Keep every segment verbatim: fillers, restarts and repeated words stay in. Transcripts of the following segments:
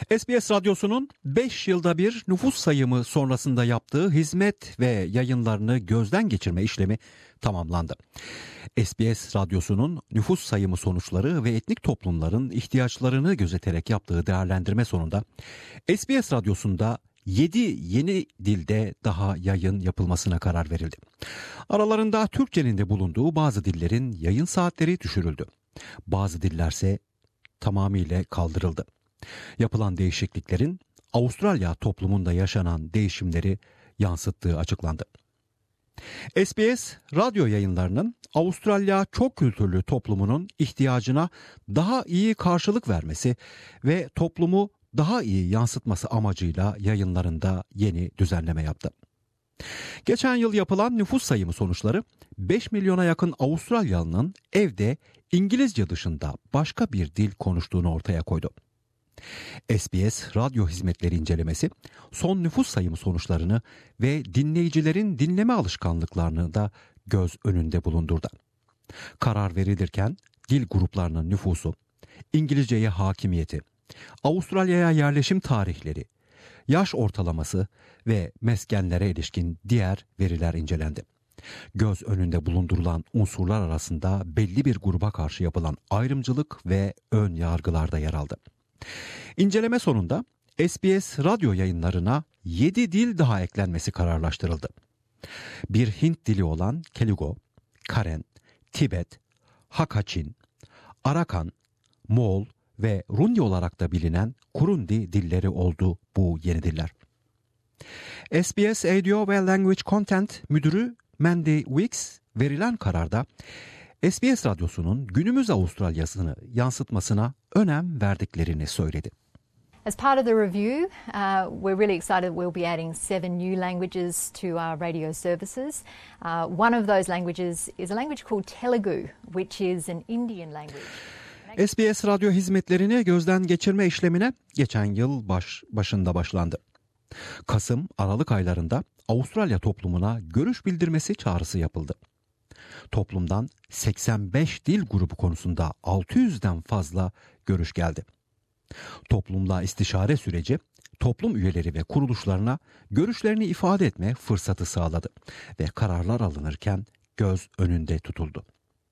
S B S Radyosu'nun beş yılda bir nüfus sayımı sonrasında yaptığı hizmet ve yayınlarını gözden geçirme işlemi tamamlandı. S B S Radyosu'nun nüfus sayımı sonuçları ve etnik toplumların ihtiyaçlarını gözeterek yaptığı değerlendirme sonunda S B S Radyosu'nda yedi yeni dilde daha yayın yapılmasına karar verildi. Aralarında Türkçenin de bulunduğu bazı dillerin yayın saatleri düşürüldü. Bazı dillerse tamamıyla kaldırıldı. Yapılan değişikliklerin Avustralya toplumunda yaşanan değişimleri yansıttığı açıklandı. S B S radyo yayınlarının Avustralya çok kültürlü toplumunun ihtiyacına daha iyi karşılık vermesi ve toplumu daha iyi yansıtması amacıyla yayınlarında yeni düzenleme yaptı. Geçen yıl yapılan nüfus sayımı sonuçları beş milyona yakın Avustralyalı'nın evde İngilizce dışında başka bir dil konuştuğunu ortaya koydu. S B S radyo hizmetleri incelemesi son nüfus sayımı sonuçlarını ve dinleyicilerin dinleme alışkanlıklarını da göz önünde bulundurdu. Karar verilirken dil gruplarının nüfusu, İngilizceye hakimiyeti, Avustralya'ya yerleşim tarihleri, yaş ortalaması ve meskenlere ilişkin diğer veriler incelendi. Göz önünde bulundurulan unsurlar arasında belli bir gruba karşı yapılan ayrımcılık ve ön yargılar da yer aldı. İnceleme sonunda S B S radyo yayınlarına yedi dil daha eklenmesi kararlaştırıldı. Bir Hint dili olan Telugu, Karen, Tibet, Hakka-Çin, Arakan, Moğol ve Rundi olarak da bilinen Kurundi dilleri oldu bu yeni diller. S B S Audio ve Language Content Müdürü Mandy Weeks verilen kararda S B S Radyosu'nun günümüz Avustralya'sını yansıtmasına önem verdiklerini söyledi. As part of the review, uh, we're really excited that we'll be adding seven new languages to our radio services. Uh, one of those languages is a language called Telugu, which is an Indian language. S B S radyo hizmetlerini gözden geçirme işlemine geçen yıl baş, başında başlandı. Kasım-Aralık aylarında Avustralya toplumuna görüş bildirmesi çağrısı yapıldı. Toplumdan seksen beş dil grubu konusunda altı yüzden fazla görüş geldi. Toplumla istişare süreci toplum üyeleri ve kuruluşlarına görüşlerini ifade etme fırsatı sağladı ve kararlar alınırken göz önünde tutuldu.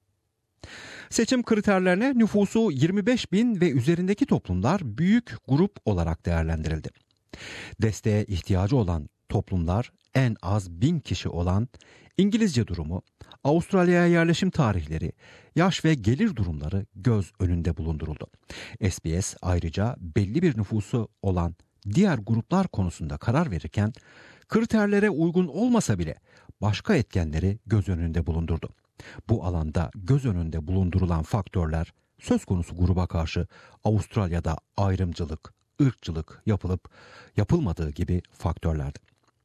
Seçim kriterlerine nüfusu yirmi beş bin ve üzerindeki toplumlar büyük grup olarak değerlendirildi. Desteğe ihtiyacı olan toplumlar en az bin kişi olan, İngilizce durumu, Avustralya'ya yerleşim tarihleri, yaş ve gelir durumları göz önünde bulunduruldu. S B S ayrıca belli bir nüfusu olan diğer gruplar konusunda karar verirken kriterlere uygun olmasa bile başka etkenleri göz önünde bulundurdu. Bu alanda göz önünde bulundurulan faktörler söz konusu gruba karşı Avustralya'da ayrımcılık, ırkçılık yapılıp yapılmadığı gibi faktörlerdi.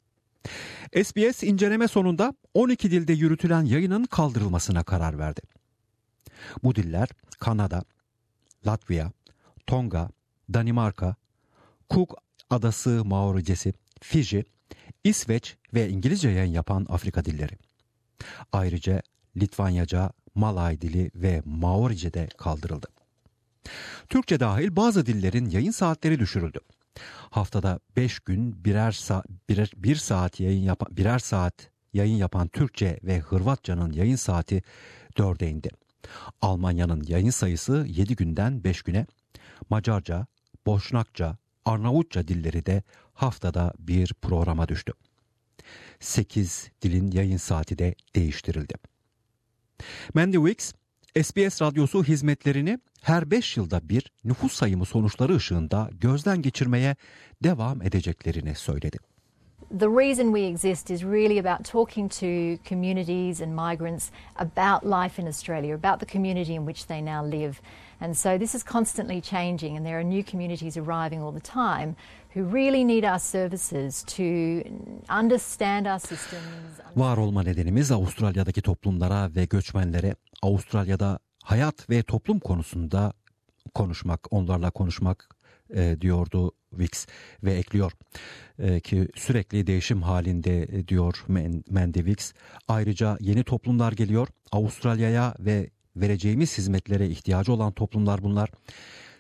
S B S inceleme sonunda on iki dilde yürütülen yayının kaldırılmasına karar verdi. Bu diller Kanada, Latvia, Tonga, Danimarka, Cook Adası Maoricesi, Fiji, İsveç ve İngilizce yayın yapan Afrika dilleri. Ayrıca Litvanyaca, Malay dili ve Maorice'de kaldırıldı. Türkçe dahil bazı dillerin yayın saatleri düşürüldü. Haftada beş gün birer, sa- birer bir saat yayın yapan birer saat yayın yapan Türkçe ve Hırvatça'nın yayın saati dörde indi. Almanya'nın yayın sayısı yedi günden beş güne, Macarca, Boşnakça, Arnavutça dilleri de haftada bir programa düştü. sekiz dilin yayın saati de değiştirildi. Mandy Weeks, S B S Radyosu hizmetlerini her beş yılda bir nüfus sayımı sonuçları ışığında gözden geçirmeye devam edeceklerini söyledi. The reason we exist is really about talking to communities and migrants about life in Australia, about the community in which they now live. And so this is constantly changing and there are new communities arriving all the time who really need our services to understand our systems. Var olma nedenimiz Avustralya'daki toplumlara ve göçmenlere Avustralya'da hayat ve toplum konusunda konuşmak, onlarla konuşmak e, diyordu Weeks ve ekliyor e, ki sürekli değişim halinde e, diyor Mandy Weeks. Ayrıca yeni toplumlar geliyor Avustralya'ya ve vereceğimiz hizmetlere ihtiyacı olan toplumlar bunlar.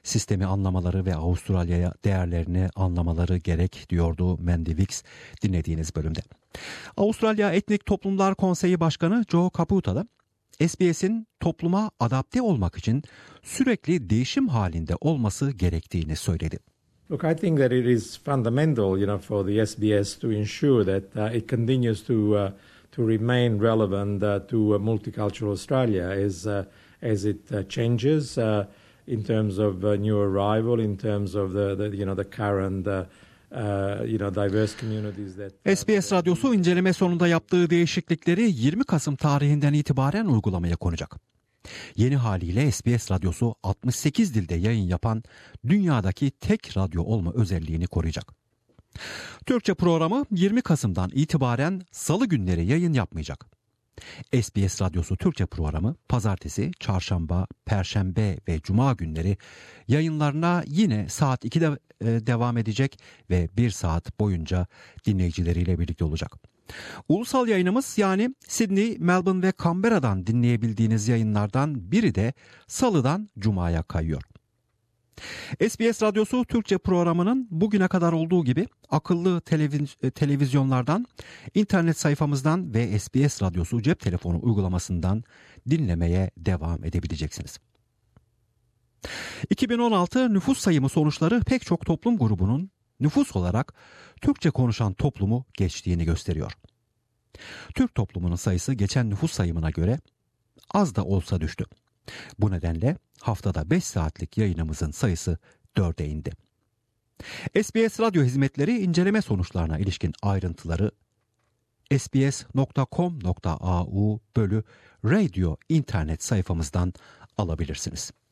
sistemi anlamaları ve Avustralya'ya değerlerini anlamaları gerek diyordu Mandy Wicks dinlediğiniz bölümde. Avustralya Etnik Toplumlar Konseyi Başkanı Joe Caputa da S B S'in topluma adapte olmak için sürekli değişim halinde olması gerektiğini söyledi. Look, I think that it is fundamental, you know, for the S B S to ensure that uh, it continues to uh, to remain relevant uh, to uh, multicultural Australia as uh, as it uh, changes uh, in terms of uh, new arrival, in terms of the, the you know the current uh, uh, you know diverse communities that. Uh, S B S Radyosu inceleme sonunda yaptığı değişiklikleri yirmi Kasım tarihinden itibaren uygulamaya konacak. Yeni haliyle S B S Radyosu altmış sekiz dilde yayın yapan dünyadaki tek radyo olma özelliğini koruyacak. Türkçe programı yirmi Kasım'dan itibaren salı günleri yayın yapmayacak. S B S Radyosu Türkçe programı pazartesi, çarşamba, perşembe ve cuma günleri yayınlarına yine saat ikide devam edecek ve bir saat boyunca dinleyicileriyle birlikte olacak. Ulusal yayınımız yani Sydney, Melbourne ve Canberra'dan dinleyebildiğiniz yayınlardan biri de salıdan cumaya kayıyor. S B S Radyosu Türkçe programının bugüne kadar olduğu gibi akıllı televiz- televizyonlardan, internet sayfamızdan ve S B S Radyosu cep telefonu uygulamasından dinlemeye devam edebileceksiniz. iki bin on altı nüfus sayımı sonuçları pek çok toplum grubunun nüfus olarak Türkçe konuşan toplumu geçtiğini gösteriyor. Türk toplumunun sayısı geçen nüfus sayımına göre az da olsa düştü. Bu nedenle haftada beş saatlik yayınımızın sayısı dörde indi. S B S Radyo Hizmetleri inceleme sonuçlarına ilişkin ayrıntıları s b s nokta com nokta a u bölü radio internet sayfamızdan alabilirsiniz.